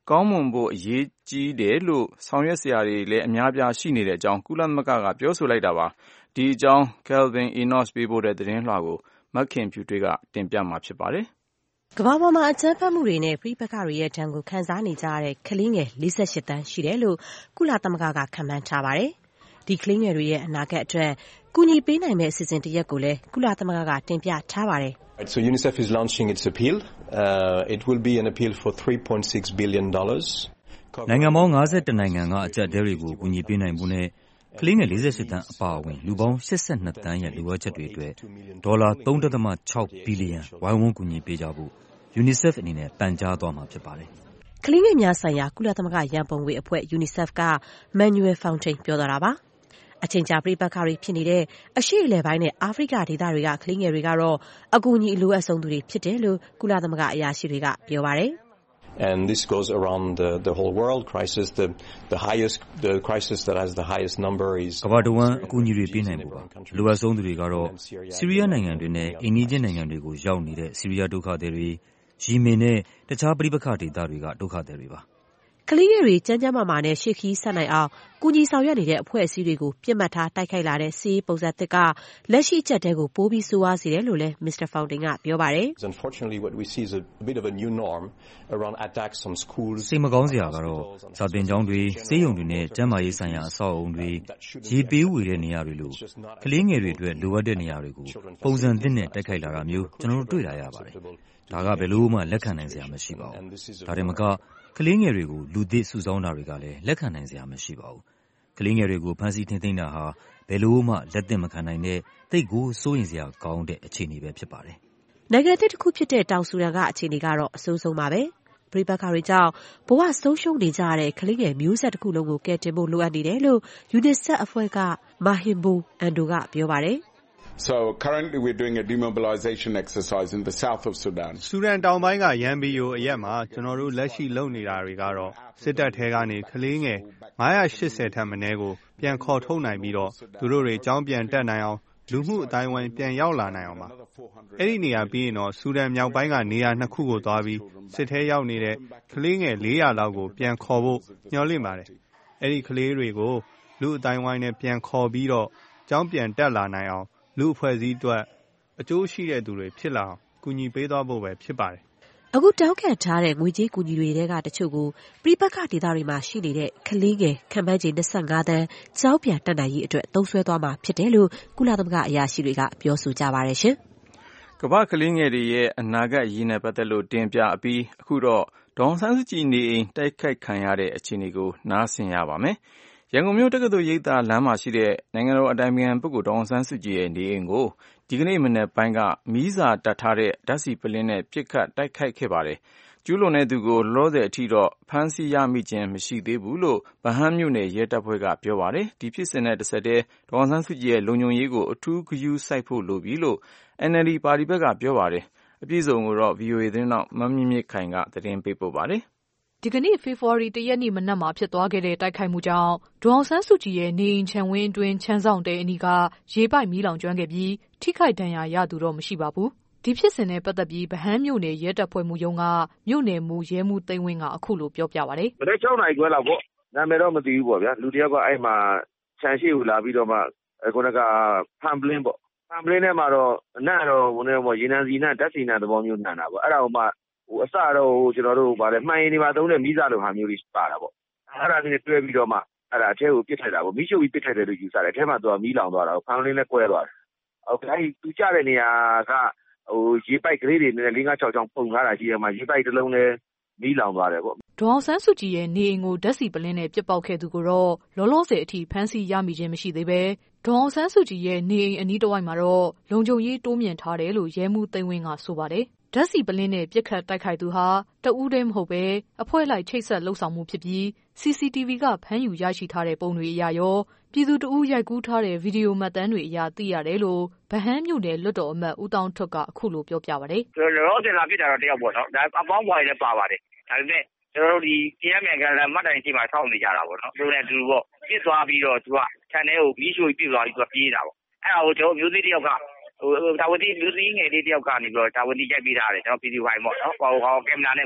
ကောင်းမွန်ဖို့အရေးကြီးတယ်လို့ဆောင်ရွက်စရာတွေလည်းအများပြားရှိနေတဲ့အကြောင်းကုလသမဂ္ဂကပြောဆိုလိုက်တာပါဒီအကြောင်း Kelvin Enos ပေးပို့တဲ့သတင်းလွှာကိုမခင်ဖြူထွေးကတင်ပြမှာဖြစ်ပါတယ်ကမ္ဘာပေါ်မှာအကြမ်းဖက်မှုတွေနဲ့ပြည်ပခါတွေရဲ့ဒဏ်ကိုခံစားနေကြရတဲ့ကလေးငယ်48တန်းရှိတယ်လို့ကုလသမဂ္ဂကခန့်မှန်းထားပါတယ်ဒီကလေးငယ်တွေရဲ့အနာဂတ်အတွက်ကူညီပေးနိုင်မယ့်အစီအစဉ်တစ်ရပ်ကိုလည်းကုလသမဂ္ဂကတင်ပြထားပါတယ် So UNICEF is launching its appeal. It will be an appeal for $3.6 billion. နိုင်ငံပေါင်း52နိုင်ငံကအကြပ်တဲတွေကိုကူညီပေးနိုင်ဖို့နဲ့ကလေးငယ်48တန်းအပါအဝင်လူပေါင်း82တန်းရဲ့လိုအပ်ချက်တွေအတွက်ဒေါ်လာ $3.6 ဘီလီယံဝိုင်းဝန်းကူညီပေးကြဖို့ UNICEF အနေနဲ့ပန်ကြားသွားမှာဖြစ်ပါတယ်။ကလေးငယ်များဆိုင်ရာကုလသမဂ္ဂရန်ပုံငွေအဖွဲ့ UNICEF က Manuel Fontaine ပြောသွားတာပါ။အချိန်ကြာပြိပက္ခတွေဖြစ်နေတဲ့အရှေ့အလယ်ပိုင်းနဲ့အာဖရိကဒေသတွေကကလေးငယ်တွေကတော့အကူအညီအလိုအပ်ဆုံးသူတွေဖြစ်တယ်လို့ကုလသမဂ္ဂအရာရှိတွေကပြောပါတယ် And this goes around the whole world crisis. The crisis that has the highest number is ကမ္ဘာတဝန်းအကူအညီတွေပေးနိုင်ဖို့ပါ။လိုအပ်ဆုံးသူတွေကတော့ဆီးရီးယားနိုင်ငံတွေနဲ့အိန္ဒိယနိုင်ငံတွေကိုရောက်နေတဲ့ဆီးရီးယားဒုက္ခသည်တွေ၊ယီမင်နဲ့တခြားပဋိပက္ခဒေသတွေကဒုက္ခသည်တွေပါ။ကလေးငယ်တွေကျန်းကျန်းမာမာနဲ့ရှေ့ခီးဆက်နိုင်အောင်ကူညီဆောင်ရွက်နေတဲ့အဖွဲ့အစည်းတွေကိုပြစ်မှတ်ထားတိုက်ခိုက်လာတဲ့စီးရီးပုံစံသစ်ကလက်ရှိအကျပ်တဲကိုပိုပြီးဆိုးဝါးစေတယ်လို့လည်း Mr. Fontaine ကပြောပါတယ်။ Unfortunately what we see is a bit of a new norm around attacks on schools. စိတ်မကောင်းစရာကတော့စာသင်ကျောင်းတွေ၊ဆေးရုံတွေနဲ့ကျန်းမာရေးဆိုင်ရာအဆောက်အအုံတွေရေပေးဝေတဲ့နေရာတွေလိုကလေးငယ်တွေအတွက်လိုအပ်တဲ့နေရာတွေကိုပုံစံသစ်နဲ့တိုက်ခိုက်လာတာမျိုးကျွန်တော်တို့တွေ့လာရပါတယ်။ဒါကဘယ်လို့မှလက်ခံနိုင်စရာမရှိပါဘူး။ဒါတင်မကကလေးငယ်တွေကိုလူသစ်စုဆောင်းတာတွေကလည်းလက်ခံနိုင်စရာမရှိပါဘူး။ကလေးငယ်တွေကိုဖမ်းဆီးထိန်းသိမ်းတာဟာဘယ်လို့မှလက်သင့်မခံနိုင်တဲ့သိပ်ကိုစိုးရိမ်စရာကောင်းတဲ့အခြေအနေပဲဖြစ်ပါတယ်။နိုင်ငံတစ်ခုဖြစ်တဲ့တောင်ဆူဒန်ကအခြေအနေကတော့အဆိုးဆုံးပါပဲ။ပြည်ပခါတွေကြောင့်ဘဝဆုံးရှုံးနေကြရတဲ့ကလေးငယ်မျိုးဆက်တစ်ခုလုံးကိုကယ်တင်ဖို့လိုအပ်နေတယ်လို့ UNICEF အဖွဲ့က Mahimbo Ando ကပြောပါတယ် So currently we're doing a demobilization exercise in the south of Sudan. ဆူဒန်တောင်ပိုင်းကရန်ဘီယိုအရက်မှာကျွန်တော်တို့လက်ရှိလုပ်နေတာတွေကတော့စစ်တပ်ထဲကနေကလေးငယ်980ထက်မနည်းကိုပြန်ခေါ်ထုတ်နိုင်ပြီးတော့သူတို့တွေကြောင်းပြန်တက်နိုင်အောင်လူမှုအတိုင်းဝိုင်းပြန်ရောက်လာနိုင်အောင်ပါ။အဲ့ဒီနေရာပြီးရင်တော့ဆူဒန်မြောက်ပိုင်းကနေရာ2ခုကိုသွားပြီးစစ်ထဲရောက်နေတဲ့ကလေးငယ်400လောက်ကိုပြန်ခေါ်ဖို့ညှော်လင့်ပါတယ်။အဲ့ဒီကလေးတွေကိုလူအတိုင်းဝိုင်းနဲ့ပြန်ခေါ်ပြီးတော့ကြောင်းပြန်တက်လာနိုင်အောင်လူအဖွဲ့အစည်းအတွက်အကျိုးရှိတဲ့သူတွေဖြစ်လာအောင်ကူညီပေးသွားဖို့ပဲဖြစ်ပါတယ်။အခုတောင်းခံထားတဲ့ငွေကြေးကူညီတွေတဲကတချို့ကိုပြည်ပခဒေသတွေမှာရှိနေတဲ့ကလေးငယ်ခံမှန်းခြေ25တန်းကြောင်းပြန်တက်နိုင်ရေးအတွက်သုံးစွဲသွားမှာဖြစ်တယ်လို့ကုလသမဂ္ဂအရာရှိတွေကပြောဆိုကြပါတယ်ရှင်။ကမ္ဘာကလေးငယ်တွေရဲ့အနာဂတ်ရည်နဲ့ပတ်သက်လို့တင်ပြအပြီးအခုတော့ဒေါ်အောင်ဆန်းစုကြည်နေအိမ်တိုက်ခိုက်ခံရတဲ့အခြေအနေကိုနားဆင်ရပါမယ်။ရန်ကုန်မြို့တက္ကသိုလ်ရိပ်သာလမ်းမှာရှိတဲ့နိုင်ငံတော်အတိုင်ပင်ခံပုဂ္ဂိုလ်ဒေါ်အောင်ဆန်းစုကြည်ရဲ့နေအိမ်ကိုဒီကနေ့မနက်ပိုင်းကမီးစာတပ်ထားတဲ့ဓာတ်ဆီပုလင်းနဲ့ပစ်ခတ်တိုက်ခိုက်ခဲ့ပါတယ်။ကျူးလွန်တဲ့သူကိုလောလောဆယ်အထိတော့ဖမ်းဆီးရမိခြင်းမရှိသေးဘူးလို့ဗဟန်းမြို့နယ်ရဲတပ်ဖွဲ့ကပြောပါတယ်။ဒီဖြစ်စဉ်နဲ့တစ်ဆက်တည်းဒေါ်အောင်ဆန်းစုကြည်ရဲ့လုံခြုံရေးကိုအထူးဂရုစိုက်ဖို့လိုပြီလို့ NLD ပါတီဘက်ကပြောပါတယ်။အပြည့်စုံကိုတော့ VOA သတင်းထောက်မမြင့်မြင့်ခိုင်ကသတင်းပေးပို့ပါတယ်။ဒီကနေ့ဖေဖော်ဝါရီ1ရက်နေ့မနက်မှာဖြစ်သွားခဲ့တဲ့တိုက်ခိုက်မှုကြောင့်ဒေါ်အောင်ဆန်းစုကြည်ရဲ့နေအိမ်ခြံဝင်းအတွင်းချမ်းဆောင်တဲ့အနီးကရေပိုက်မီးလောင်ကျွမ်းခဲ့ပြီးထိခိုက်ဒဏ်ရာရသူတော့မရှိပါဘူး။ဒီဖြစ်စဉ်နဲ့ပတ်သက်ပြီးဗဟန်းမြို့နယ်ရဲတပ်ဖွဲ့မှူးရုံးကမြို့နယ်မှူးရဲမှူးသိန်းဝင်းကအခုလိုပြောပြပါတယ်။မနေ့6နာရီခွဲလောက်ပေါ့။နာမည်တော့မသိဘူးပေါ့ဗျာ။လူတယောက်ကအဲ့မှာခြံရှိကိုလာပြီးတော့မှခုနကဖန်ပလင်းပေါ့။ဖန်ပလင်းထဲမှာတော့အနံ့တော့ရေနံစီနံ့ဓာတ်စီနံ့သဘောမျိုးနံ့တာပေါ့။အဲ့ဒါကိုမှအစတော့ကျွန်တော်တို့မှန်ရင်ဒီမှာသုံးတဲ့မီးစာလိုဟာမျိုးတွေပါတာပေါ့အဲ့ဒါလေးနဲ့တွဲပြီးတော့မှအဲ့ဒါအထဲကိုပစ်ထည့်တာပေါ့မီးရှို့ပြီးပစ်ထည့်တယ်လို့ယူဆတယ်အထဲမှာသူကမီးလောင်သွားတာဖန်လေးနဲ့ကွဲသွားတယ်ဟုတ်ကဲ့အဲ့ဒီသူကြတဲ့နေရာကရေပိုက်ကလေးတွေနဲ့5-6ချောင်းပုံထားတာရှိတယ်မှာရေပိုက်တစ်လုံးနဲ့မီးလောင်သွားတယ်ပေါ့ဒေါ်အောင်ဆန်းစုကြည်ရဲ့နေအိမ်ကိုဓာတ်ဆီပလင်းနဲ့ပစ်ပေါက်ခဲ့သူကိုတော့လောလောဆယ်အထိဖမ်းဆီးရမိခြင်းမရှိသေးပဲဒေါ်အောင်ဆန်းစုကြည်ရဲ့နေအိမ်အနီးတစ်ဝိုက်မှာတော့လုံခြုံရေးတိုးမြှင့်ထားတယ်လို့ရဲမှူးသိန်းဝင်းကဆိုပါတယ်ဓာတ်ဆီပလင်းနဲ့ပြစ်ခတ်တိုက်ခိုက်သူဟာတဦးတည်းမဟုတ်ပဲအဖွဲ့လိုက်ချိတ်ဆက်လှုပ်ဆောင်မှုဖြစ်ပြီး CCTV ကဖမ်းယူရရှိထားတဲ့ပုံတွေအရရောပြည်သူတဦးရိုက်ကူးထားတဲ့ဗီဒီယိုမှတ်တမ်းတွေအရသိရတယ်လို့ဗဟန်းမြို့နယ်လွှတ်တော်အမတ်ဦးတောင်းထွတ်ကအခုလိုပြောပြပါတယ်။ကျွန်တော်တို့လာပြစ်တာတော့တယောက်ပေါ့နော်။ဒါအပေါင်းပွားတွေလည်းပါပါတယ်။ဒါပေမဲ့ကျွန်တော်တို့ဒီတရားမြန်ကလည်းမှတ်တိုင်ချိန်မှာစောင့်နေကြတာပေါ့နော်။သူနဲ့သူပေါ့ပြစ်သွားပြီးတော့သူကခြံထဲကိုမီးရှို့ပြီးပြစ်သွားပြီးသူကပြေးတာပေါ့။အဲ့ဒါကိုကျွန်တော်မျိုးသေးတယောက်ကတာဝန်တီမျိုးသေးငယ်လေးတယောက်ကနေပြီးတော့တာဝန်တီရိုက်ပေးထားတယ်ကျွန်တော်ဗီဒီယိုဖိုင်ပေါ့နော်။ဟောကင်မရာနဲ့ပေါ့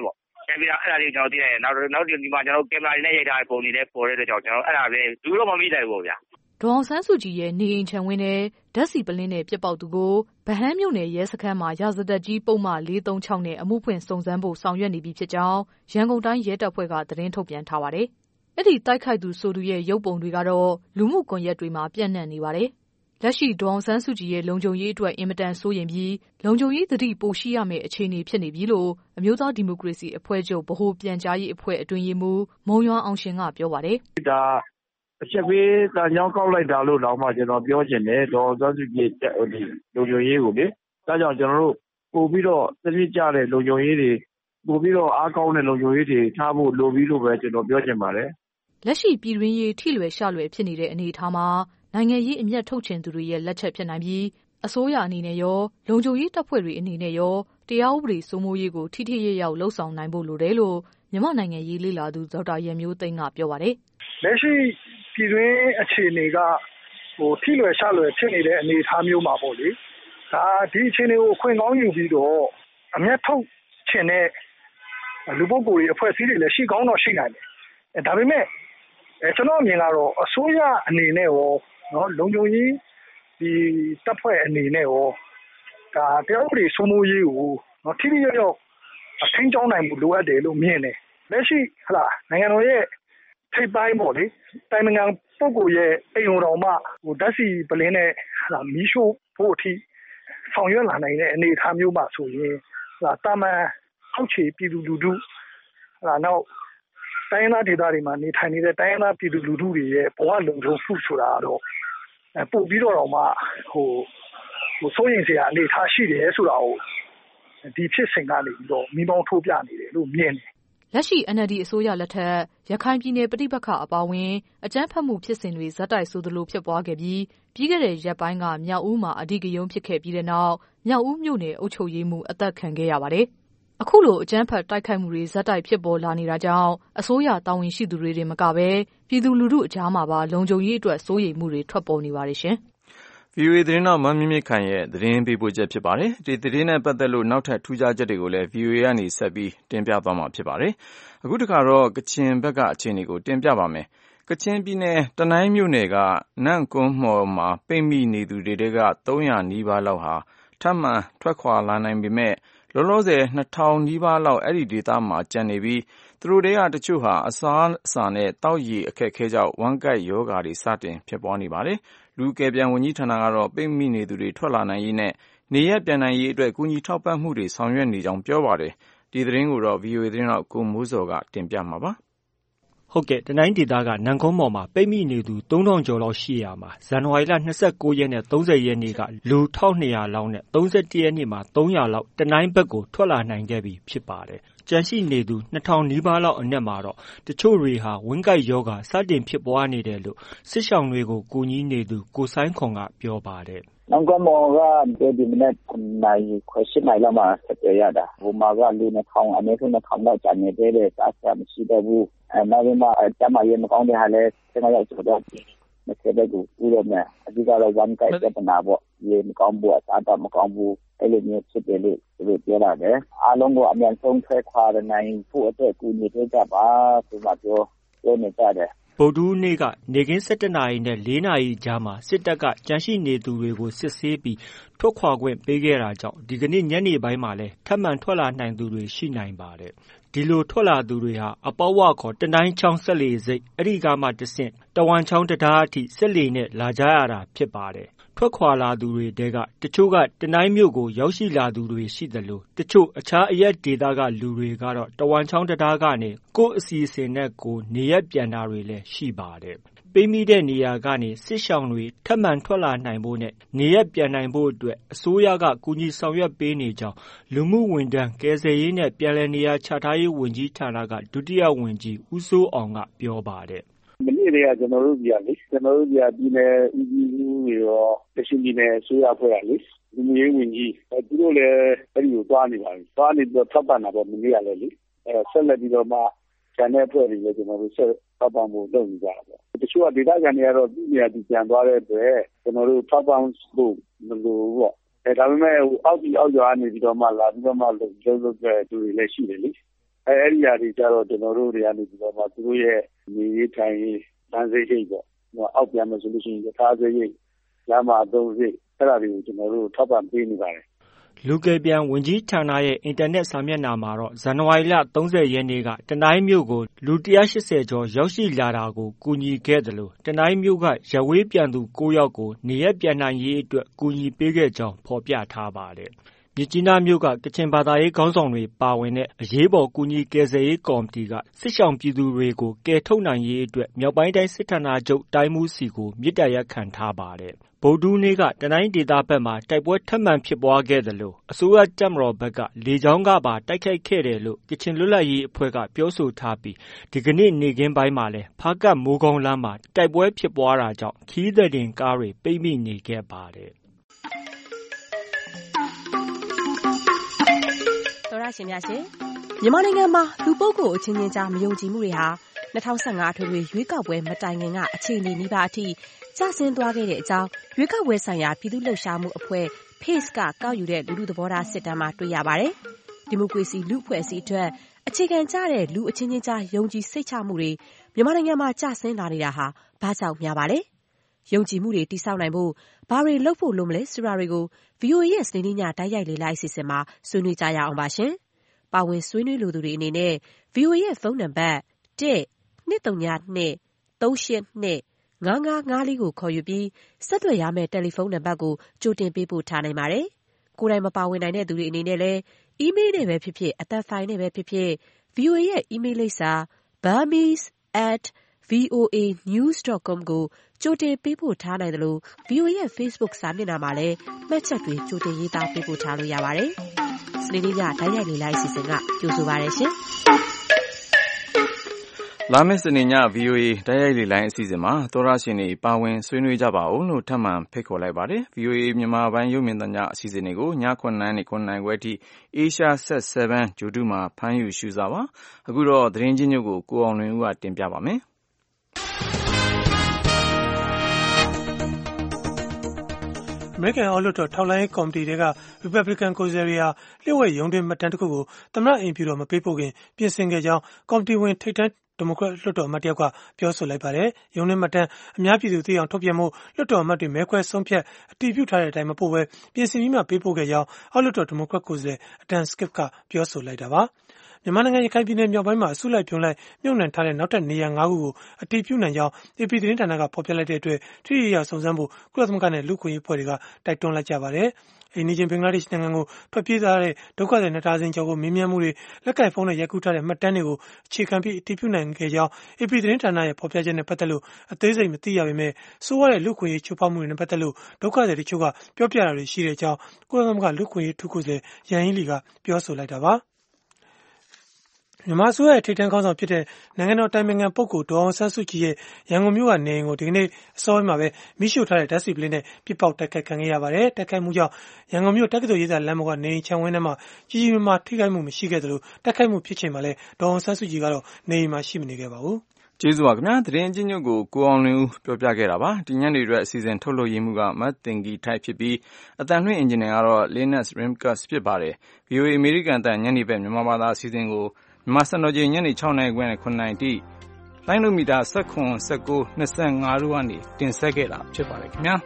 ပြန်ပြီးတော့အဲ့ဒါလေးကျွန်တော်သိရတယ်နောက်ဒီမှာကျွန်တော်ကင်မရာတွေနဲ့ရိုက်ထားတဲ့ပုံတွေလည်းပေါ်တဲ့အတွက်ကြောင့်ကျွန်တော်အဲ့ဒါပဲဘူးတော့မမိနိုင်ဘူးဗျာဒေါ်အောင်ဆန်းစုကြည်ရဲ့နေအိမ်ခြံဝင်းထဲဓာတ်ဆီပလင်းနဲ့ပြစ်ပေါက်သူကိုဗဟန်းမြို့နယ်ရဲစခန်းမှာရာဇသတ်ကြီးပုံမှန်436နဲ့အမှုဖွင့်စုံစမ်းဖို့ဆောင်ရွက်နေပြီဖြစ်ကြောင်းရန်ကုန်တိုင်းရဲတပ်ဖွဲ့ကသတင်းထုတ်ပြန်ထားပါတယ်။အဲ့ဒီတိုက်ခိုက်သူဆိုသူရဲ့ရုပ်ပုံတွေကတော့လူမှုကွန်ရက်တွေမှာပြန့်နှံ့နေပါတယ်။လက်ရှိဒေါ်အောင်ဆန်းစုကြည်ရဲ့လုံခြုံရေးအတွက်အင်မတန်စိုးရိမ်ပြီးလုံခြုံရေးသတိပိုရှိရမယ့်အခြေအနေဖြစ်နေပြီလို့အမျိုးသားဒီမိုကရေစီအဖွဲ့ချုပ်ဗဟိုပြန်ကြားရေးအဖွဲ့အတွင်းရေးမှူးမုံရွာအောင်ရှင်ကပြောပါတယ်။ဒါအချက်ပေးတန်ကြောင်းကောက်လိုက်တာလို့တော့မှကျွန်တော်ပြောချင်တယ်ဒေါ်အောင်ဆန်းစုကြည်လုံခြုံရေးကိုလေဒါကြောင့်ကျွန်တော်တို့ပို့ပြီးတော့သတိကျတဲ့လုံခြုံရေးတွေပို့ပြီးတော့အားကောင်းတဲ့လုံခြုံရေးတွေထားဖို့လိုပြီးလို့ပဲကျွန်တော်ပြောချင်ပါတယ်။လက်ရှိပြည်တွင်းရေးထိလွယ်ရှလွယ်ဖြစ်နေတဲ့အနေအထားမှာနိုင်ငံရေးအမျက်ထုတ်ချင်သူတွေရဲ့လက်ချက်ဖြစ်နိုင်ပြီးအစိုးရအနေနဲ့ရောလုံခြုံရေးတပ်ဖွဲ့တွေအနေနဲ့ရောတရားဥပဒေစိုးမိုးရေးကိုထိထိရောက်ရောက်လှုပ်ဆောင်နိုင်ဖို့လိုတယ်လို့မြန်မာနိုင်ငံရေးလေ့လာသူဒေါက်တာရန်မျိုးသိန်းကပြောပါတယ်။လက်ရှိပြည်တွင်းအခြေအနေကထိလွယ်ရှလွယ်ဖြစ်နေတဲ့အနေအထားမျိုးမှာပေါ့လေ။ဒါဒီအခြေအနေကိုအခွင့်ကောင်းယူပြီးတော့အမျက်ထုတ်ချင်တဲ့လူပုဂ္ဂိုလ်တွေအဖွဲ့အစည်းတွေလည်းရှိကောင်းတော့ရှိနိုင်တယ်။ဒါပေမဲ့ကျွန်တော်အမြင်ကတော့အစိုးရအနေနဲ့ရောနော်လုံခြုံရေးဒီတပ်ဖွဲ့အနေနဲ့ရောဒါတရားဥပဒေစိုးမိုးရေးကိုနော်ထိထိရောက်ရောက်အထင်ကြောင်းနိုင်မှုလိုအပ်တယ်လို့မြင်တယ်လက်ရှိနိုင်ငံတော်ရဲ့ထိပ်ပိုင်းပေါ့လေတိုင်ပင်ခံပုဂ္ဂိုလ်ရဲ့အိမ်တော်မှဓာတ်ဆီပလင်းနဲ့မီးရှို့ဖို့အထိဆောင်ရွက်လာနိုင်တဲ့အနေအထားမျိုးမှာဆိုရင်တာမန်အောက်ခြေပြည်သူလူထုနောက်တိုင်းသားဒေသတွေမှာနေထိုင်နေတဲ့တိုင်းသားပြည်သူလူထုတွေရဲ့ဘဝလုံခြုံမှုဆိုတာတော့ပို့ပြီးတော့မှစိုးရိမ်စရာအနေအထားရှိတယ်ဆိုတာကိုဒီဖြစ်စဉ်ကနေပြီးတော့မိမောင်းထိုးပြနေတယ်လို့မြင်တယ်လက်ရှိ NLD အစိုးရလက်ထက်ရခိုင်ပြည်နယ်ပဋိပက္ခအပါအဝင်အကြမ်းဖက်မှုဖြစ်စဉ်တွေဇက်တိုက်ဆိုသလိုဖြစ်ပွားခဲ့ပြီးပြီးခဲ့တဲ့ရက်ပိုင်းကမြောက်ဦးမှာအဓိကရုဏ်းဖြစ်ခဲ့ပြီးတဲ့နောက်မြောက်ဦးမြို့နယ်အုပ်ချုပ်ရေးမှူးအသက်ခံခဲ့ရပါတယ်။အခုလိုအကြမ်းဖက်တိုက်ခိုက်မှုတွေဇက်တိုက်ဖြစ်ပေါ်လာနေတာကြောင့်အစိုးရတာဝန်ရှိသူတွေတင်မကပဲပြည်သူလူထုအကြားမှာပါလုံခြုံရေးအတွက်စိုးရိမ်မှုတွေထွက်ပေါ်နေပါတယ်ရှင်။ VOA သတင်းတော်မမြင့်မြင့်ခိုင်ရဲ့သတင်းပေးပို့ချက်ဖြစ်ပါတယ်။ဒီသတင်းနဲ့ပတ်သက်လို့နောက်ထပ်ထူးခြားချက်တွေကိုလည်း VOA ကနေဆက်ပြီးတင်ပြသွားမှာဖြစ်ပါတယ်။အခုတစ်ခါတော့ကချင်ဘက်ကအခြေအနေကိုတင်ပြပါမယ်။ကချင်ပြည်နယ်တနိုင်းမြို့နယ်ကနန့်ကွန်းမှော်မှာပိတ်မိနေသူတွေက300နီးပါးလောက်ဟာထပ်မံထွက်ခွာလာနိုင်ပေမဲ့လောလောဆယ်2000နီးပါးလောက်အဲ့ဒီဒေသမှာကျန်နေပြီးသူတို့တွေကတချို့ဟာအစားအစာနဲ့တောက်ရည်အခက်အခဲကြောင့်ဝမ်းကိုက်ရောဂါတွေစတင်ဖြစ်ပွားနေပါတယ်။လူကယ်ပြန်ဝန်ကြီးဌာနကတော့ပိတ်မိနေသူတွေထွက်လာနိုင်ရေးနဲ့နေရပ်ပြန်နိုင်ရေးအတွက်ကူညီထောက်ပံ့မှုတွေဆောင်ရွက်နေကြောင်းပြောပါတယ်။ဒီသတင်းကိုတော့ VOA သတင်းတော့ကိုမိုးစော်ကတင်ပြမှာပါ။ဟုတ်ကဲ့တနိုင်းဒေသကနန့်ကွန်းမှော်မှာပိတ်မိနေသူ3000ကျော်လောက်ရှိရာမှာဇန်နဝါရီလ29ရက်နဲ့30ရက်နေ့ကလူ1200လောက်နဲ့31ရက်နေ့မှာ300လောက်တနိုင်းဘက်ကိုထွက်လာနိုင်ခဲ့ပြီဖြစ်ပါတယ်။ကျန်ရှိနေသူ2000နီးပါးလောက်အနက်မှာတော့တချို့တွေဟာဝမ်းကိုက်ရောဂါစတင်ဖြစ်ပွားနေတယ်လို့စစ်ရှောင်တွေကိုကူညီနေသူကိုဆိုင်းခွန်ကပြောပါတယ်။နန့်ကွန်းမှော်ကဒီမနက်9နာရီခွဲ8နာရီလောက်မှာဆက်သွယ်ရတာဟိုမှာကလူ2000အနည်းဆုံး2000လောက်ကျန်နေသေးတယ်စားစရာမရှိတော့ဘူးနောက်ပြီးမှကျမရေမကောင်းတဲ့ဟာလည်းကျွန်တော်ရောက်ဆိုတော့မဆက်တဲ့ကိုဥရောမယ်အဓိကတော့ဝမ်းကိုက်ပြဿနာပေါ့ရေမကောင်းဘူးအစားတော့မကောင်းဘူးအဲ့လိုမျိုးဖြစ်တယ်လို့သူတို့ပြောတာတယ်အားလုံးကိုအမြန်ဆုံးထွက်ခွာနိုင်ဖို့အတွက်ကူညီပေးကြပါဆိုမှပြောနေကြတယ်ဗုဒ္ဓဟူးနေ့ကနေခင်း17နာရီနဲ့4နာရီကြားမှာစစ်တပ်ကကြန့်ရှိနေသူတွေကိုစစ်ဆေးပြီးထွက်ခွာခွင့်ပေးခဲ့တာကြောင့်ဒီကနေ့ညနေပိုင်းမှာလည်းထပ်မံထွက်လာနိုင်သူတွေရှိနိုင်ပါတယ်။ဒီလိုထွက်လာသူတွေဟာအပေါဝခေါ်တနိုင်းချောင်းဆက်လေစိတ်အဲ့ဒီကမှတဆင့်တဝန်ချောင်းတရားအထိဆက်လေနဲ့လာကြရတာဖြစ်ပါတယ်။ထွက်ခွာလာသူတွေတဲကတချို့ကတနိုင်းမြို့ကိုရောက်ရှိလာသူတွေရှိသလိုတချို့အခြားအရက်ဒေသကလူတွေကတော့တဝန်ချောင်းတရားကနေကိုယ့်အစီအစဉ်နဲ့ကိုနေရက်ပြန်တာတွေလည်းရှိပါတယ်။ပိတ်မိတဲ့နေရာကနေစစ်ရှောင်တွေထပ်မံထွက်လာနိုင်ဖို့နဲ့နေရက်ပြန်နိုင်ဖို့အတွက်အစိုးရကကူညီဆောင်ရွက်ပေးနေကြောင်းလူမှုဝန်ထမ်းကယ်ဆယ်ရေးနဲ့ပြန်လည်နေရာချထားရေးဝန်ကြီးဌာနကဒုတိယဝန်ကြီးဦးစိုးအောင်ကပြောပါတယ်မနေ့တည်းကကျွန်တော်တို့ပြည်နယ်ဦးစီးမှုတွေရောတရှိပြည်နယ်အစိုးရအဖွဲ့ကလေလူမျိုးရေးဝန်ကြီးသူတို့လည်းအဲ့ဒီကိုသွားနေပါပြီသွားနေတော့ထောက်ပံ့တာပေါ့မနေ့ကလည်းလေဆက်လက်ပြီးတော့မှကျန်တဲ့အဖွဲ့တွေလည်းကျွန်တော်တို့ဆက်ထောက်ပံ့ဖို့လုပ်နေကြတာပေါ့တချို့ကဒေသခံတွေကတော့ပြည်နေရာဒီပြန်သွားတဲ့အတွက်ကျွန်တော်တို့ထောက်ပံ့ဖို့မလိုဘူးပေါ့ဒါပေမဲ့အောက်ရွာနေပြီးတော့မှလာပြီးတော့မှလုပ်တဲ့သူတွေလည်းရှိတယ်လေအဲ့ဒီຢာတွေကြတော့ကျွန်တော်တို့တွေကနေပြီးတော့မှသူတို့ရဲ့နေရေးထိုင်ရေးတန်းစိတ်ပေါ့အောက်ပြန်မယ်ဆိုလို့ရှိရင်ယထာစိတ်လမ်းမှာသုံးစိတ်အဲ့ဒါတွေကိုကျွန်တော်တို့ထောက်ပံ့ပေးနေပါတယ်လူကယ်ပြန်ဝန်ကြီးဌာနရဲ့အင်တာနက်စာမျက်နှာမှာတော့ဇန်နဝါရီလ30ရက်နေ့ကတနိုင်းမြို့ကိုလူ180ကျော်ရောက်ရှိလာတာကိုကူညီခဲ့တယ်လို့တနိုင်းမြို့ကရဝေးပြန်သူ9ယောက်ကိုနေရပြန်နိုင်ရေးအတွက်ကူညီပေးခဲ့ကြောင်းဖော်ပြထားပါတယ်မြစ်ကြီးနားမြို့ကကချင်ဘာသာရေးခေါင်းဆောင်တွေပါဝင်တဲ့အရေးပေါ်ကူညီကယ်ဆယ်ရေးကော်မတီကစစ်ရှောင်ပြည်သူတွေကိုကယ်ထုတ်နိုင်ရေးအတွက်မြောက်ပိုင်းတိုင်းစစ်ဌာနချုပ်တိုင်းမှုစီကိုမြစ်တရက်ခံထားပါတယ်ဗုဒ္ဓနေ့ကတနိုင်းဒေသဘက်မှာတိုက်ပွဲထပ်မံဖြစ်ပွားခဲ့တယ်လို့အစိုးရတပ်မတော်ဘက်ကလေကြောင်းကပါတိုက်ခိုက်ခဲ့တယ်လို့ကချင်လွတ်လပ်ရေးအဖွဲ့ကပြောဆိုထားပြီးဒီကနေ့နေ့ခင်းပိုင်းမှာလည်းဖားကတ်မိုးကောင်းလမ်းမှာတိုက်ပွဲဖြစ်ပွားတာကြောင့်ခီးသည်တင်ကားတွေပိတ်မိနေခဲ့ပါတယ်တော်ရရှင်များရှင်မြန်မာနိုင်ငံမှာလူပုဂ္ဂိုလ်အချင်းချင်းကြားမယုံကြည်မှုတွေဟာ2015အထွေထွေရွေးကောက်ပွဲမတိုင်ခင်ကအခြေအနေနှီးပါအထိကျဆင်းသွားခဲ့တဲ့အကြောင်းရွေးကောက်ပွဲဆိုင်ရာပြည်သူ့လှုပ်ရှားမှုအဖွဲ့ PACE ကကောက်ယူတဲ့လူထုသဘောထားစစ်တမ်းမှာတွေ့ရပါတယ်။ဒီမိုကရေစီလူ့အဖွဲ့အစည်းအတွက်အခြေခံကျတဲ့လူအချင်းချင်းကြားယုံကြည်စိတ်ချမှုတွေမြန်မာနိုင်ငံမှာကျဆင်းလာနေတာဟာဘာကြောင့်များပါလဲ။ယုံကြည်မှုတွေတည်ဆောက်နိုင်ဖို့ဘာတွေလုပ်ဖို့လိုမလဲဆိုတာတွေကို VOA ရဲ့စနေနေ့ညတိုက်ရိုက်လေ့လာအစီအစဉ်မှာဆွေးနွေးကြရအောင်ပါရှင်။ပါဝင်ဆွေးနွေးလိုသူတွေအနေနဲ့ VOA ရဲ့ဖုန်းနံပါတ် 1-202-382-5554 ကိုခေါ်ယူပြီးဆက်သွယ်ရမယ့်တယ်လီဖုန်းနံပါတ်ကိုကြိုတင်ပေးပို့ထားနိုင်ပါတယ်။ကိုယ်တိုင်မပါဝင်နိုင်တဲ့သူတွေအနေနဲ့လည်းအီးမေးလ်နဲ့ပဲဖြစ်ဖြစ်အသံဖိုင်နဲ့ပဲဖြစ်ဖြစ် VOA ရဲ့အီးမေးလ်လိပ်စာ burmese@voanews.com ကိုကြိုတင်ပေးပို့ထားနိုင်တယ်လို့ VOA ရဲ့ Facebook စာမျက်နှာမှာလည်းမှတ်ချက်တွေကြိုတင်ရေးသားပေးပို့ထားလို့ရပါတယ်။စနေနေ့ညတိုက်ရိုက်လေ့လာအစီအစဉ်ကကြိုဆိုပါရရှင်။လာမယ့်စနေည VOA တိုက်ရိုက်လေ့လာအစီအစဉ်မှာသောရရှင်တွေပါဝင်ဆွေးနွေးကြပါဦးလို့ထပ်မံဖိတ်ခေါ်လိုက်ပါတယ်။ VOA မြန်မာပိုင်းရုပ်မြင်သံကြားအစီအစဉ်တွေကိုည9:00နာရီ 9:00နာရီခွဲအထိ Asia Set 7 ဂြိုဟ်တုမှာဖမ်းယူရှုစားပါ။အခုတော့သတင်းချင်းချုပ်ကိုကိုအောင်လွင်ဦးကတင်ပြပါမယ်။အမေရိကန်အောက်လွှတ်တော်ထောက်လှမ်းရေးကော်မတီတွေက Republican ကိုယ်စားလှယ်တွေဟာလျှို့ဝှက်ရုံးတွင်းမှတ်တမ်းတစ်ခုကိုသမ္မတအိမ်ဖြူတော်မပေးပို့ခင်ပြင်ဆင်ခဲ့ကြောင်းကော်မတီဝင်ထိပ်တန်းဒီမိုကရက်လွှတ်တော်အမတ်တယောက်ကပြောဆိုလိုက်ပါတယ်။ရုံးတွင်းမှတ်တမ်းအများပြည်သူသိအောင်ထုတ်ပြန်ဖို့လွှတ်တော်အမတ်တွေမဲခွဲဆုံးဖြတ်အတည်ပြုထားတဲ့အတိုင်းမပို့ဘဲပြင်ဆင်ပြီးမှပေးပို့ခဲ့ကြောင်းအောက်လွှတ်တော်ဒီမိုကရက်ကိုယ်စားလှယ် Adam Schiff ကပြောဆိုလိုက်တာပါ။မြန်မာနိုင်ငံရခိုင်ပြည်နယ်မြောက်ပိုင်းမှာအစုလိုက်ပြုံလိုက်မြုပ်နှံထားတဲ့နောက်ထပ်နေရာ9ခုကိုအတည်ပြုနိုင်ကြောင်း AP သတင်းဌာနကဖော်ပြလိုက်တဲ့အတွက်ထိထိရောက်စုံစမ်းဖို့ကုလသမဂ္ဂနဲ့လူ့အခွင့်အရေးအဖွဲ့တွေကတိုက်တွန်းလိုက်ကြပါတယ်။အိမ်နီးချင်းဘင်္ဂလားဒေ့ရှ်နိုင်ငံကိုထွက်ပြေးသွားတဲ့ဒုက္ခသည်2ဒါဇင်ကျော်ကိုမေးမြန်းမှုတွေလက်ကင်ဖုန်းနဲ့ရိုက်ကူးထားတဲ့မှတ်တမ်းတွေကိုအခြေခံပြီးအတည်ပြုနိုင်ခဲ့ကြောင်း AP သတင်းဌာနရဲ့ဖော်ပြချက်နဲ့ပတ်သက်လို့အသေးစိတ်မသိရပေမဲ့ဆိုးဝါးတဲ့လူ့အခွင့်အရေးချိုးဖောက်မှုတွေနဲ့ပတ်သက်လို့ဒုက္ခသည်တချို့ကပြောပြတာတွေရှိတဲ့အကြောင်းကုလသမဂ္ဂလူ့အခွင့်အရေးထူးကိုယ်စားလှယ်ယန်ဟီးလီကပြောဆိုလိုက်တာပါ။မြန်မာအစိုးရရဲ့ထိပ်တန်းခေါင်းဆောင်ဖြစ်တဲ့နိုင်ငံတော်အတိုင်ပင်ခံပုဂ္ဂိုလ်ဒေါ်အောင်ဆန်းစုကြည်ရဲ့ရန်ကုန်မြို့ကနေအိမ်ကိုဒီကနေ့အစောပိုင်းမှာပဲမီးရှို့ထားတဲ့ဓာတ်ဆီပလင်းနဲ့ပစ်ပေါက်တိုက်ခိုက်ခံခဲ့ရပါတယ်။တိုက်ခိုက်မှုကြောင့်ရန်ကုန်မြို့တက္ကသိုလ်ရိပ်သာလမ်းပေါ်ကနေအိမ်ခြံဝင်းထဲမှာကြီးကြီးမားမားထိခိုက်မှုမရှိခဲ့သလိုတိုက်ခိုက်မှုဖြစ်ချိန်မှာလည်းဒေါ်အောင်ဆန်းစုကြည်ကတော့နေအိမ်မှာရှိမနေခဲ့ပါဘူး။ကျေးဇူးပါခင်ဗျာသတင်းအချင်းချုပ်ကိုကိုအောင်လွင်ဦးပြောပြခဲ့တာပါဒီညနေအတွက်အစီအစဉ်ထုတ်လွှင့်ရေးမှုကမတ်တင်ဂီထိုက်ဖြစ်ပြီးအတန်လွှင့်အင်ဂျင်နီယာကတော့ Linus Rimkus ဖြစ်ပါတယ် VOA အမေရိကန်အတန်ညနေဘက်မြန်မာဘာသာအစီအစဉ်ကိုမြန်မာစံတော်ချိန်ညနေ6:00နာရီခွဲနဲ့9:00နာရီတိလိုင်းနိုမီတာ19 19 25တို့ကနေတင်ဆက်ခဲ့တာဖြစ်ပါတယ်ခင်ဗျာ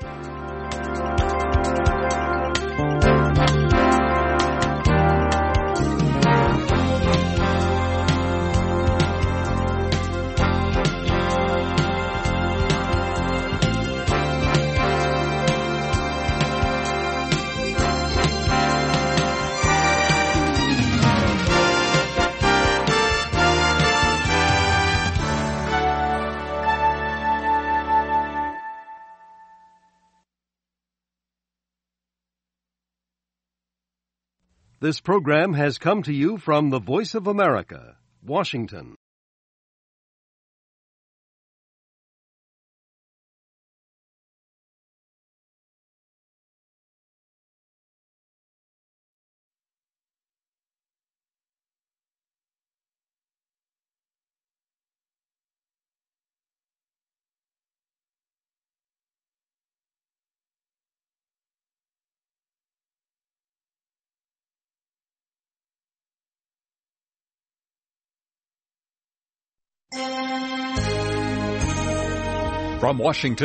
This program has come to you from the Voice of America, Washington. From Washington